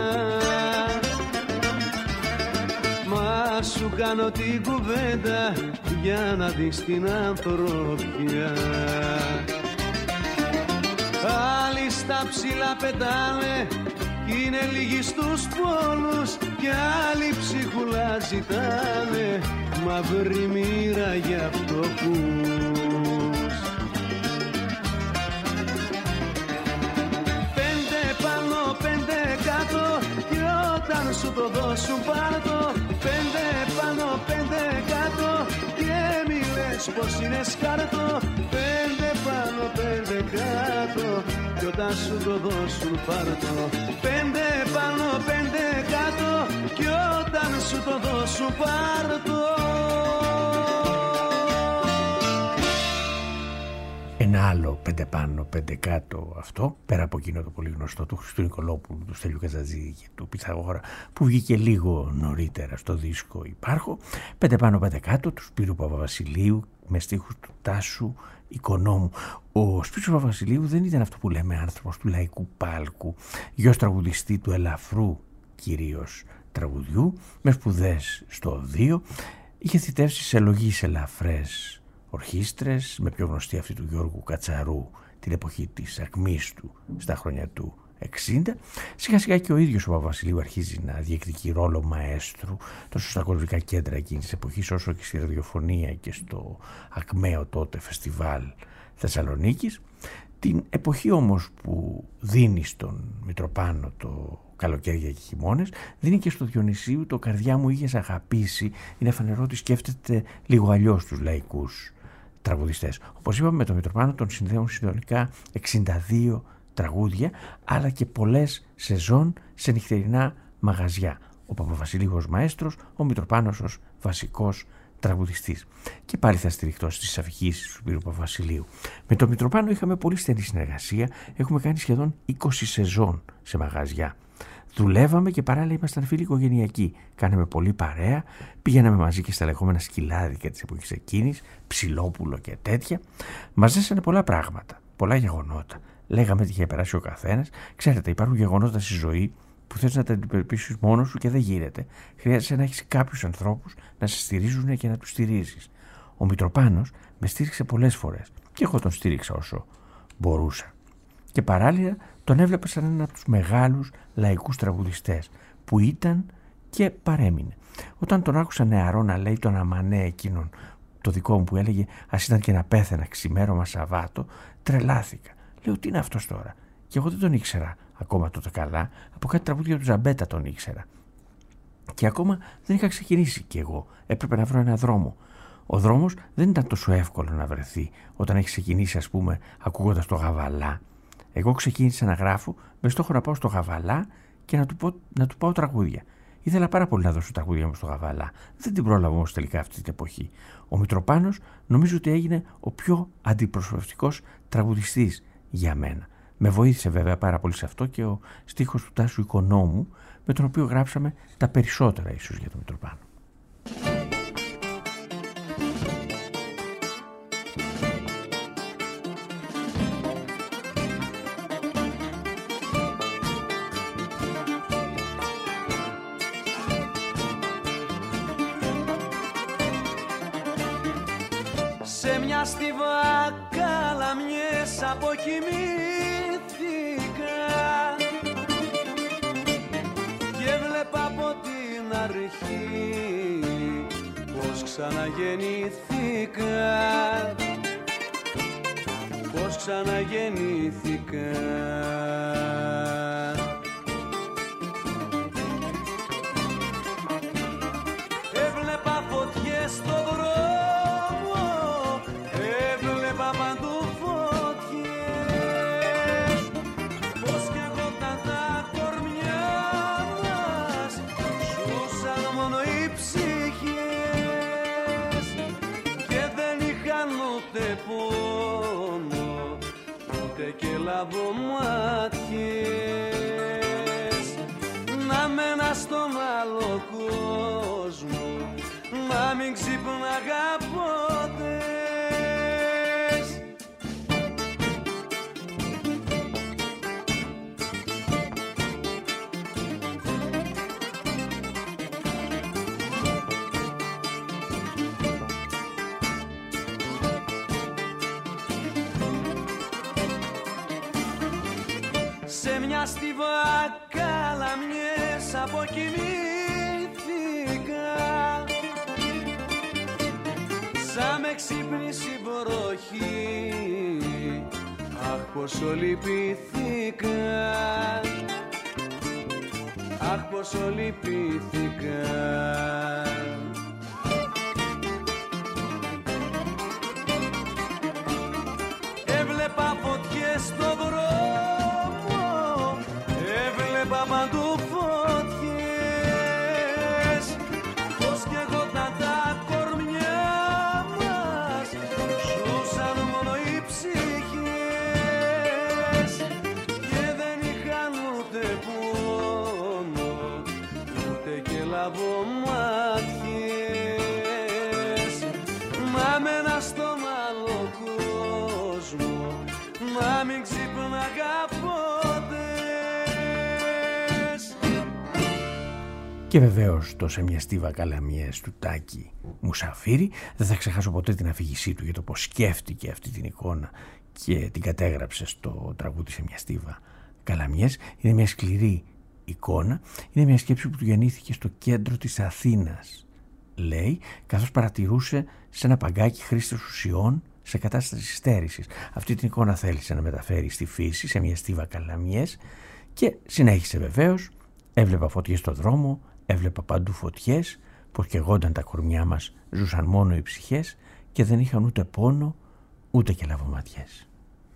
Μα σου κάνω την κουβέντα για να δεις την ανθρωπιά. Άλλοι στα ψηλά πετάνε κι είναι λίγοι στους πόλους, κι άλλοι ψυχουλά ζητάνε μαύρη μοίρα για φτωχούς. Πέντε πάνω, πέντε κάτω, κι όταν σου το δώσουν πάρ' το. Πέντε πάνω, πέντε κάτω, και μη λες πως είναι σκάρτο. Πέντε πάνω, πέντε κάτω, κι όταν σου το δώσουν πάρ' το. Πέντε πάνω, πέντε κάτω, κι όταν σου το δώσουν πάρ' το. Ένα άλλο πέντε πάνω, πέντε κάτω αυτό, πέρα από εκείνο το πολύ γνωστό του Χριστού Νικολόπουλου, του Στέλιου Καζατζή και του Πιθαγόρα, που βγήκε λίγο νωρίτερα στο δίσκο Υπάρχω. Πέντε πάνω, πέντε κάτω του Σπύρου Παπαβασιλείου με στίχους του Τάσου Οικονόμου. Ο Σπύρος Παπαβασιλείου δεν ήταν αυτό που λέμε άνθρωπος του λαϊκού πάλκου, γιος τραγουδιστή του ελαφρού κυρίως τραγουδιού, με σπουδές στο Οδείο. Είχε θητεύσει σε λογής ελαφρές ορχήστρες, με πιο γνωστή αυτή του Γιώργου Κατσαρού την εποχή της ακμής του στα χρόνια του εξήντα. Σιγά σιγά και ο ίδιος ο Παπαβασιλείου αρχίζει να διεκδικεί ρόλο μαέστρου τόσο στα κοσμικά κέντρα εκείνης της εποχής, όσο και στη ραδιοφωνία και στο ακμαίο τότε φεστιβάλ Θεσσαλονίκης. Την εποχή όμως που δίνει στον Μητροπάνο το καλοκαίρια και χειμώνες, δίνει και στο Διονυσίου το «Καρδιά μου είχες αγαπήσει». Είναι φανερό ότι σκέφτεται λίγο αλλιώς τους λαϊκούς τραγουδιστές. Όπως είπαμε, με τον Μητροπάνο τον συνδέουν συνολικά εξήντα δύο τραγούδια, αλλά και πολλές σεζόν σε νυχτερινά μαγαζιά. Ο Παπαβασιλείου ως μαέστρος, ο Μητροπάνος ως βασικός τραγουδιστής. Και πάλι θα στηριχτώ στις αφηγήσεις του Σπύρου Παπαβασιλείου. Με τον Μητροπάνο είχαμε πολύ στενή συνεργασία, έχουμε κάνει σχεδόν είκοσι σεζόν σε μαγαζιά. Δουλεύαμε και παράλληλα ήμασταν φίλοι οικογενειακοί. Κάναμε πολύ παρέα, πηγαίναμε μαζί και στα λεγόμενα σκυλάδικα της εποχής εκείνης, Ψιλόπουλο και τέτοια. Μας δέσανε πολλά πράγματα, πολλά γεγονότα. Λέγαμε τι είχε περάσει ο καθένας. Ξέρετε, υπάρχουν γεγονότα στη ζωή που θες να τα αντιμετωπίσεις μόνος σου και δεν γίνεται. Χρειάζεται να έχεις κάποιους ανθρώπους να σε στηρίζουν και να τους στηρίζεις. Ο Μητροπάνος με στήριξε πολλές φορές και εγώ τον στήριξα όσο μπορούσα. Και παράλληλα τον έβλεπα σαν έναν από τους μεγάλους λαϊκούς τραγουδιστές που ήταν και παρέμεινε. Όταν τον άκουσα νεαρό να λέει τον αμανέ εκείνον, το δικό μου που έλεγε «Ας ήταν και να πέθαινα ξημέρωμα Σαββάτο», τρελάθηκα. Λέω «Τι είναι αυτός τώρα?» Και εγώ δεν τον ήξερα ακόμα τότε καλά, από κάτι τραγούδια του Ζαμπέτα τον ήξερα. Και ακόμα δεν είχα ξεκινήσει κι εγώ, έπρεπε να βρω ένα δρόμο. Ο δρόμος δεν ήταν τόσο εύκολο να βρεθεί όταν έχει ξεκινήσει, ας πούμε, ακούγοντας το Γαβαλά. Εγώ ξεκίνησα να γράφω με στόχο να πάω στο Γαβαλά και να του, πω, να του πάω τραγούδια. Ήθελα πάρα πολύ να δώσω τραγούδια μου στο Γαβαλά. Δεν την πρόλαβα όμως τελικά αυτή την εποχή. Ο Μητροπάνος νομίζω ότι έγινε ο πιο αντιπροσωπευτικός τραγουδιστής για μένα. Με βοήθησε βέβαια πάρα πολύ σε αυτό και ο στίχος του Τάσου Οικονόμου, με τον οποίο γράψαμε τα περισσότερα ίσως για τον Μητροπάνο. Σε μια στιβά καλαμιές αποκοιμήθηκα και βλέπα από την αρχή πως ξαναγεννήθηκα, πως ξαναγεννήθηκα. Έβλεπα φωτιές στο δρόμο, παντού φωτιές, πως κι εγώ τα κορμιά μας ζούσαν μόνο οι ψυχές και δεν είχαν ούτε πόνο ούτε και λαβομάτιες. Να μένα στον άλλο κόσμο, να μην ξυπνάγα ποτέ. σε μια στιβά καλαμιές αποκοιμήθηκα. Σαν με ξύπνησε η βροχή, αχ πόσο λυπήθηκα, αχ πόσο λυπήθηκα. Έβλεπα φωτιές στο δρόμο, έβλεπα παντού φωτιές, πως κι εγώ τα κορμιά μας ζούσαν μόνο οι ψυχές και δεν είχαν ούτε πόνο, ούτε και λαβομάτιες. Μα με ένα στόμα άλλο κόσμο, μα μην ξυπνάγα ποτέ. Και βεβαίως το σε μια στίβα καλαμιές του Τάκη Μουσαφίρη δεν θα ξεχάσω ποτέ την αφήγησή του για το πως σκέφτηκε αυτή την εικόνα και την κατέγραψε στο τραγούδι σε μια στίβα καλαμιές. Είναι μια σκληρή εικόνα, είναι μια σκέψη που του γεννήθηκε στο κέντρο της Αθήνας, λέει, καθώς παρατηρούσε σε ένα παγκάκι χρήστες ουσιών σε κατάσταση στέρησης. Αυτή την εικόνα θέλησε να μεταφέρει στη φύση σε μια στίβα καλαμιές και συνέχισε βεβαίως. Έβλεπα φωτιές στο δρόμο, έβλεπα παντού φωτιές, πως και εγόνταν τα κορμιά μας ζούσαν μόνο οι ψυχές και δεν είχαν ούτε πόνο ούτε και λαβοματιές.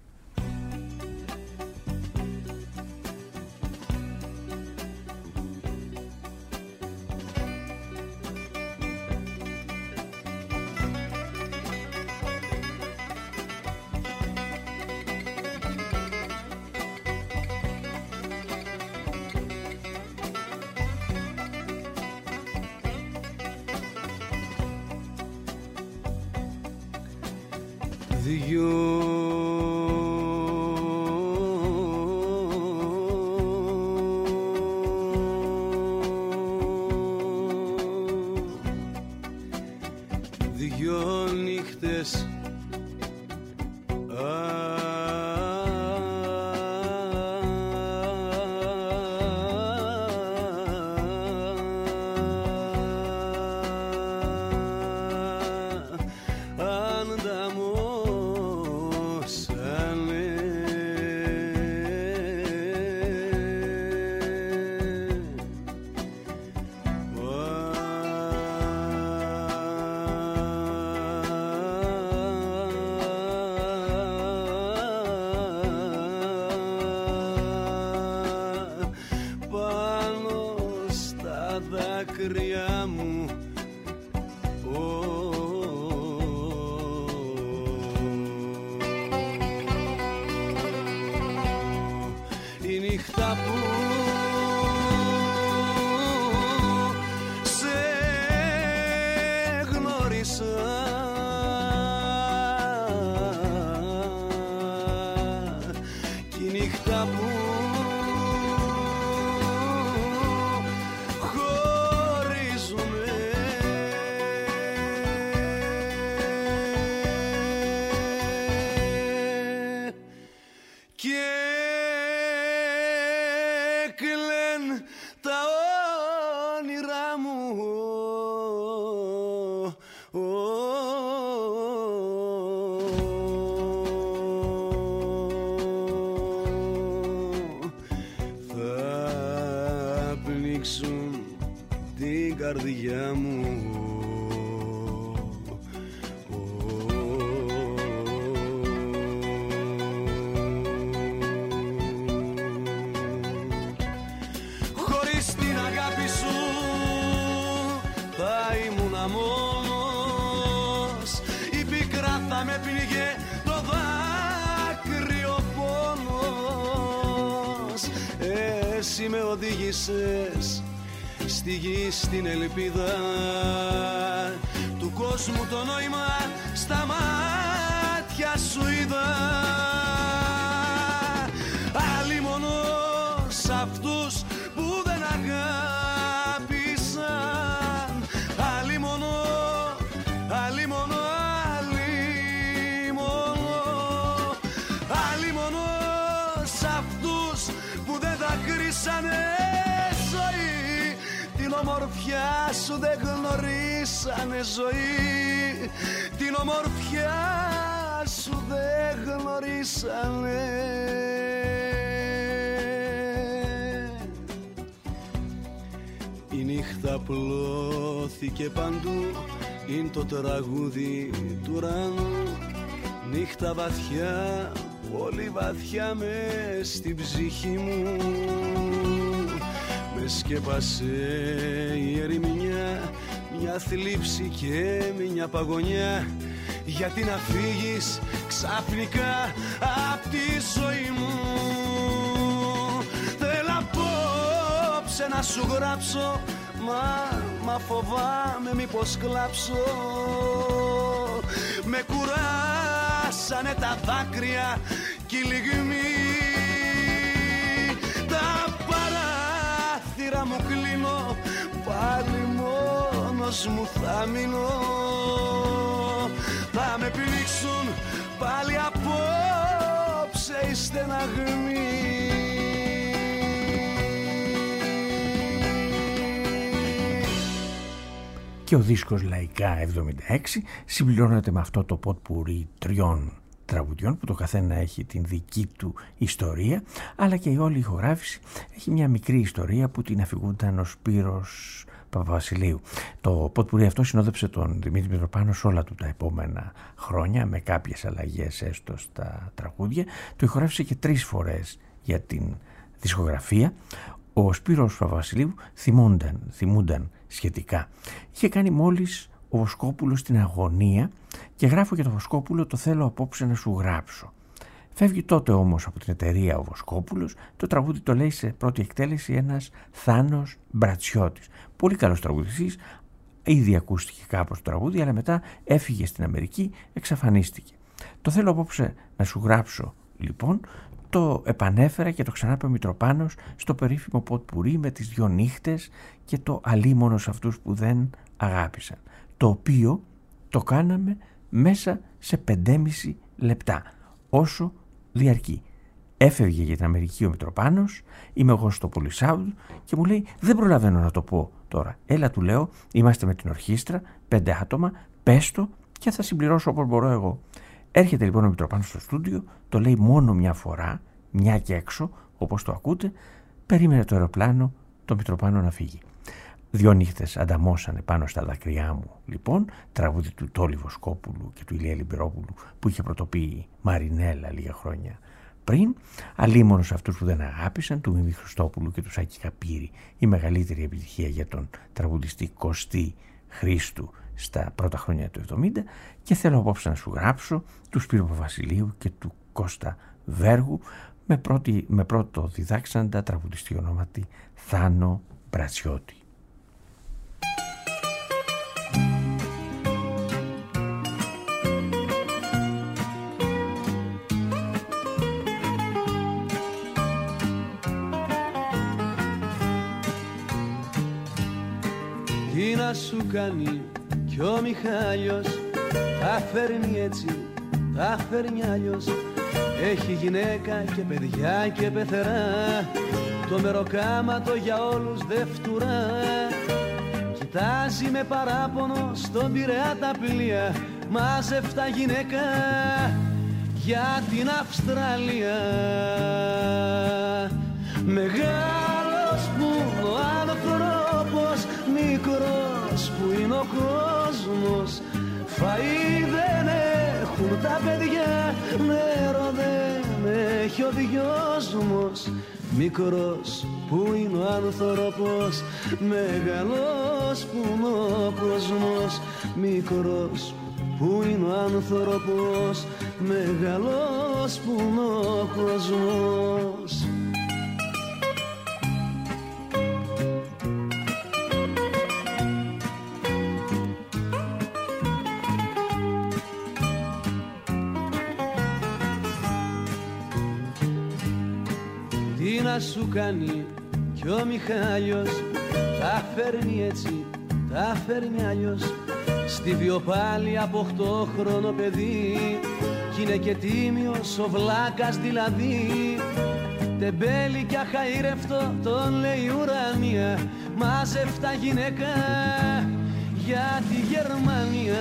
Δυο δυο νύχτες καρδιά μου. Χωρίς την αγάπη σου θα ήμουνα μόνος, η πίκρα θα με πνίγε, το δάκρυ ο πόνος. Εσύ με οδήγησες στη γη, στην ελπίδα του κόσμου, το νόημα στα μάτια σου είδα. Άλλοι μόνο σ' αυτούς που δεν αγάπησαν, άλλοι μόνο, άλλοι μόνο, άλλοι μόνο, άλλοι μόνο σ' αυτούς ομορφιά σου δεν γνωρίσανε ζωή, την ομορφιά σου δεν γνωρίσανε. Η νύχτα πλώθηκε παντού, είναι το τραγούδι του ουρανού. Νύχτα βαθιά, πολύ βαθιά μες στην ψυχή μου. Με σκέπασε η ερημιά, μια θλίψη και μια παγωνιά. Γιατί να φύγεις ξαφνικά απ' τη ζωή μου. Θέλω απόψε να σου γράψω, μα, μα φοβάμαι μήπως κλάψω. Με κουράσανε τα δάκρυα κι η λυγμή. Τα παράθυρα μου κλείνω, πάλι μόνος μου θα μείνω. Θα με πνίξουν πάλι απόψε οι στεναγμοί. Και ο δίσκος Λαϊκά εβδομήντα έξι συμπληρώνεται με αυτό το ποτπουρί τριών τραγουδιών που το καθένα έχει την δική του ιστορία, αλλά και η όλη ηχογράφηση έχει μια μικρή ιστορία που την αφηγούνταν ο Σπύρος Παπαβασιλείου. Το ποτπουρί αυτό συνόδεψε τον Δημήτρη Μητροπάνο σε όλα του τα επόμενα χρόνια, με κάποιες αλλαγές έστω στα τραγούδια. Το ηχογράφησε και τρεις φορές για την δισκογραφία. Ο Σπύρος Παπαβασιλείου θυμούνταν, θυμούνταν σχετικά. Είχε κάνει μόλις ο Βοσκόπουλος την αγωνία και γράφω για τον Βοσκόπουλο το θέλω απόψε να σου γράψω. Φεύγει τότε όμως από την εταιρεία ο Βοσκόπουλος, το τραγούδι το λέει σε πρώτη εκτέλεση ένας Θάνος Μπρατσιώτης. Πολύ καλός τραγουδιστής, ήδη ακούστηκε κάπως το τραγούδι, αλλά μετά έφυγε στην Αμερική, εξαφανίστηκε. Το θέλω απόψε να σου γράψω λοιπόν, το επανέφερα και το ξανάπε ο Μητροπάνος στο περίφημο ποτπουρί με τις δυο νύχτες και το αλίμονος αυτούς που δεν αγάπησαν, το οποίο το κάναμε μέσα σε πεντέμισι λεπτά, όσο διαρκεί. Έφευγε για την Αμερική ο Μητροπάνος, είμαι εγώ στο Πολυσάουδ και μου λέει δεν προλαβαίνω να το πω τώρα. Έλα, του λέω, είμαστε με την ορχήστρα, πέντε άτομα, πες το και θα συμπληρώσω όπως μπορώ εγώ. Έρχεται λοιπόν ο Μητροπάνος στο στούντιο, το λέει μόνο μια φορά, μια και έξω, όπως το ακούτε, περίμενε το αεροπλάνο το Μητροπάνο να φύγει. Δυο νύχτες ανταμώσανε πάνω στα δάκρυά μου, λοιπόν, τραγούδι του Τόλι Βοσκόπουλου και του Ηλία Λιμπερόπουλου που είχε πρωτοποιεί Μαρινέλα λίγα χρόνια πριν, αλίμονος αυτούς που δεν αγάπησαν, του Μίμη Χριστόπουλου και του Σάκη Καπύρη, η μεγαλύτερη επιτυχία για τον τραγουδιστή Κωστή Χρήστου στα πρώτα χρόνια του εβδομήντα, και θέλω απόψε να σου γράψω του Σπύρου Παπαβασιλείου και του Κώστα Βέργου με, πρώτη, με πρώτο διδάξαντα τραγουδιστή ονόματι Θάνο Μπρατσιώτη. Τι να σου κάνει κι ο Μιχάλιος, τα φέρνει έτσι, τα φέρνει αλλιώς. Έχει γυναίκα και παιδιά και πεθερά, το μεροκάματο για όλους δε φτουρά. Κοιτάζει με παράπονο στον Πειραιά τα πλοία, μάζευτα γυναίκα για την Αυστραλία. Μεγάλος που ο άνθρωπος, μικρός που είναι ο κόσμος. Φαΐ δεν έχουν τα παιδιά, νερό δεν έχει ο δυόσμος. Μικρός που είναι ο άνθρωπος, μεγάλος που είναι ο κόσμος. Μικρός που είναι ο άνθρωπος, μεγάλος που είναι ο κόσμος. Τι να σου κάνει κι ο Μιχάλιος, τα φέρνει έτσι, τα φέρνει αλλιώς. Στη βιοπάλη από οχτώχρονο παιδί, κι είναι και τίμιος ο βλάκας δηλαδή. Τεμπέλη κι αχαήρευτο τον λέει ουρανία, μαζευτά γυναίκα για τη Γερμανία.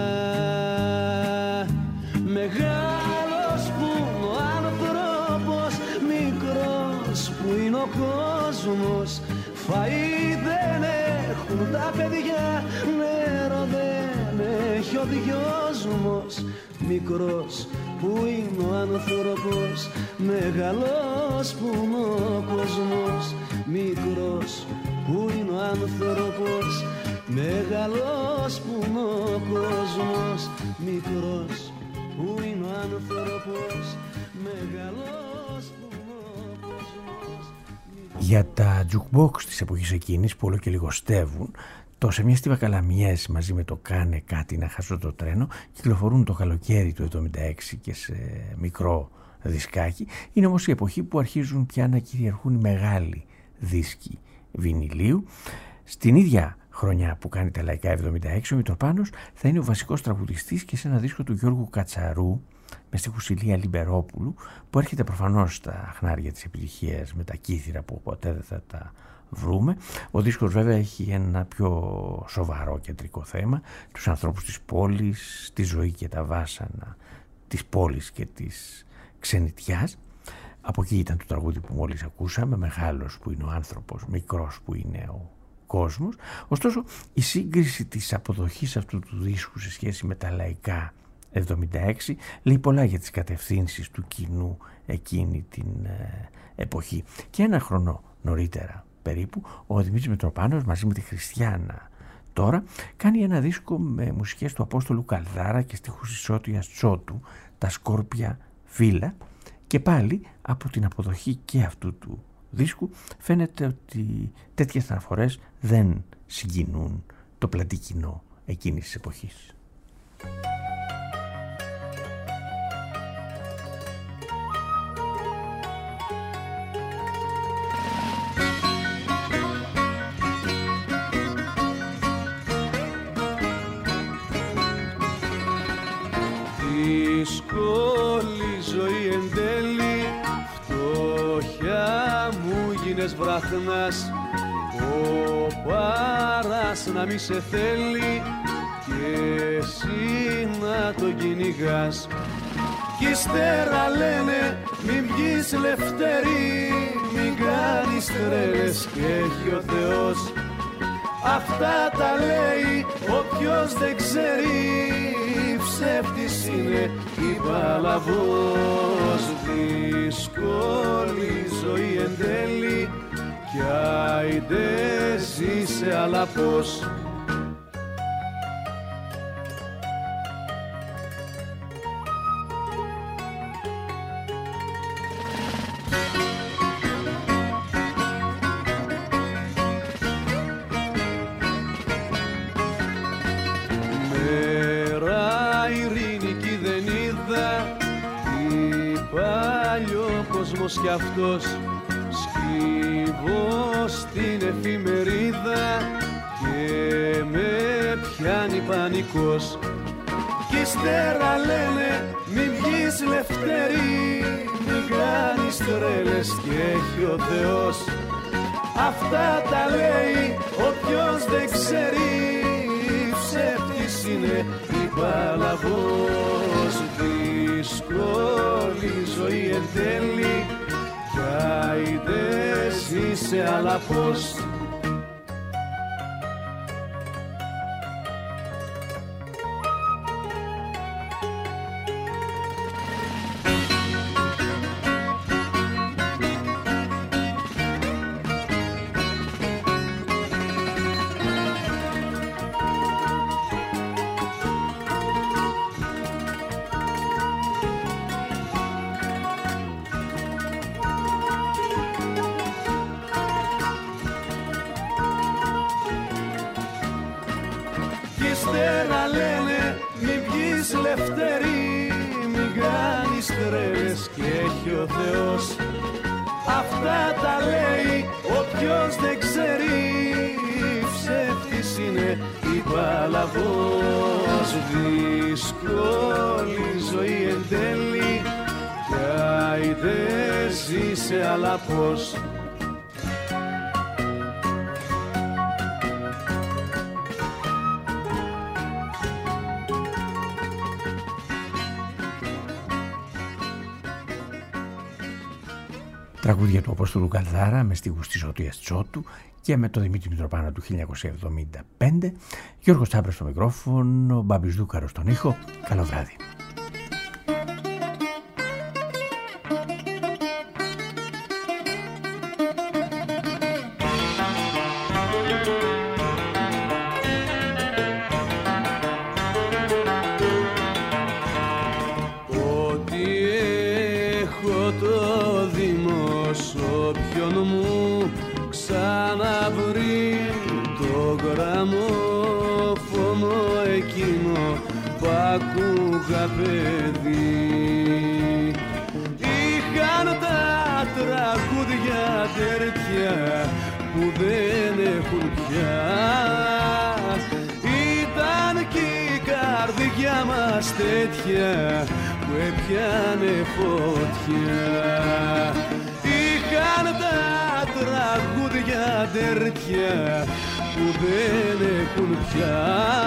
Μεγάλος που είναι ο άνθρωπος, μικρός που είναι ο κόσμος. Φαΐ δεν έχουν τα παιδιά, νερό δεν έχει ο δυόσμος. Μικρός που είναι ο άνθρωπος, μεγαλός που είναι ο κόσμος. Μικρός που είναι ο άνθρωπος, μεγαλός που είναι ο κόσμος. Μικρός που είναι ο άνθρωπος, μεγαλός που είναι ο κόσμος. Για τα jukebox της εποχής εκείνης που όλο και λιγοστεύουν, το «Σε μια στίβα καλαμιές» μαζί με το «Κάνε κάτι να χάσω το τρένο» κυκλοφορούν το καλοκαίρι του εβδομήντα έξι και σε μικρό δισκάκι. Είναι όμως η εποχή που αρχίζουν πια να κυριαρχούν οι μεγάλοι δίσκοι βινιλίου. Στην ίδια χρονιά που κάνει τα Λαϊκά εβδομήντα έξι, ο Μητροπάνος θα είναι ο βασικός τραγουδιστής και σε ένα δίσκο του Γιώργου Κατσαρού με στίχους Ηλία Λιμπερόπουλου, που έρχεται προφανώς στα χνάρια της επιτυχίας με τα κύθυρα που ποτέ δεν θα τα βρούμε. Ο δίσκος βέβαια έχει ένα πιο σοβαρό κεντρικό θέμα, τους ανθρώπους της πόλης, τη ζωή και τα βάσανα της πόλης και της ξενιτιάς. Από εκεί ήταν το τραγούδι που μόλις ακούσαμε, μεγάλος που είναι ο άνθρωπος, μικρός που είναι ο κόσμος. Ωστόσο, η σύγκριση της αποδοχής αυτού του δίσκου σε σχέση με τα Λαϊκά εβδομήντα έξι λέει πολλά για τις κατευθύνσεις του κοινού εκείνη την ε, εποχή. Και ένα χρόνο νωρίτερα περίπου, ο Δημήτρης Μητροπάνος μαζί με τη Χριστιάνα τώρα κάνει ένα δίσκο με μουσικές του Απόστολου Καλδάρα και στίχους της Σώτιας Τσότου, τα Σκόρπια Φύλλα, και πάλι από την αποδοχή και αυτού του δίσκου φαίνεται ότι τέτοιες αναφορές δεν συγκινούν το πλατή κοινό εκείνης της εποχής. Δύσκολη ζωή εν τέλει, φτώχεια μου γίνες βραχνάς. Ο Πάρας να μη σε θέλει και εσύ να τον κυνηγάς. Κι ύστερα λένε μην βγεις Λευτέρη, μην κάνεις τρέλες και έχει ο Θεός. Αυτά τα λέει όποιος δεν ξέρει, ψεύτης είναι η παλαβός. Δύσκολη ζωή εν τέλει κι άιντε ζήσε αλλά πώς. Κι αυτός σκύβω στην εφημερίδα και με πιάνει πανικός. Κι ύστερα λένε μην βγεις Λευτέρη, μην κάνεις τρέλες και έχει ο Θεός. Αυτά τα λέει όποιος δεν ξέρει, ψεύτης είναι η παλαβός. Δύσκολη ζωή εν τέλει κι άιντε ζήσε αλλά πώς. ύστερα λένε μην βγεις Λευτέρη, μην κάνεις τρέλες και έχει ο Θεός. Αυτά τα λέει όποιος δεν ξέρει, ψεύτης είναι η παλαβός. Δύσκολη ζωή εν τέλει κι άιντε ζήσε αλλά πώς. Τραγούδια του Απόστολου Καλδάρα με στίχους της Ωτίας Τσότου και με τον Δημήτρη Μητροπάνο του χίλια εννιακόσια εβδομήντα πέντε. Γιώργος Τσάμπρας στο μικρόφωνο, Μπάμπης Δούκαρος στον ήχο. Καλό βράδυ. Ξαναβρει το γραμμόφωνο εκείνο που άκουγα παιδί. Είχαν τα τραγούδια τέτοια που δεν έχουν πια. Ήταν κι η καρδιά μας τέτοια που έπιανε φωτιά. Είχαν τα τραγούδια τέτοια που δεν έχουν πια.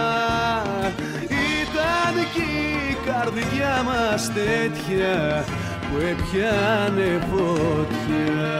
Ήταν κι η καρδιά μας τέτοια που έπιανε φωτιά.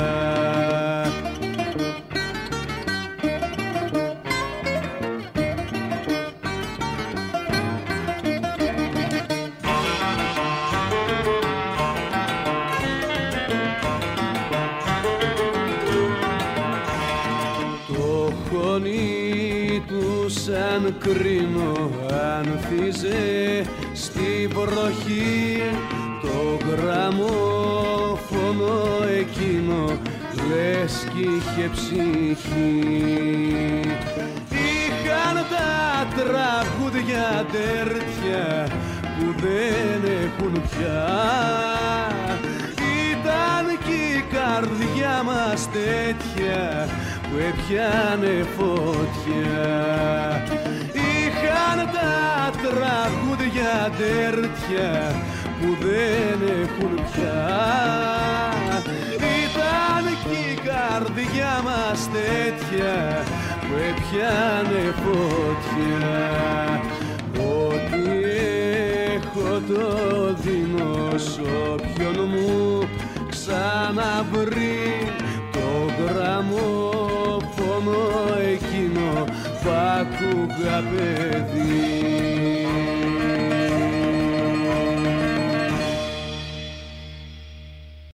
Σαν κρίνο ανθίζε στην βροχή το γραμμόφωνο εκείνο, λες κι είχε ψυχή. Είχαν τα τραγούδια τέτοια που δεν έχουν πια. Ήταν κι η καρδιά μας τέτοια που έπιανε φωτιά. Είχαν τα τραγούδια τέτοια που δεν έχουν πια. Ήταν κι η καρδιά μας τέτοια που έπιανε φωτιά. Ό,τι έχω το δίνω σ' όποιον μου ξαναβρει το γραμμόφωνο εκείνο που άκουγα παιδί.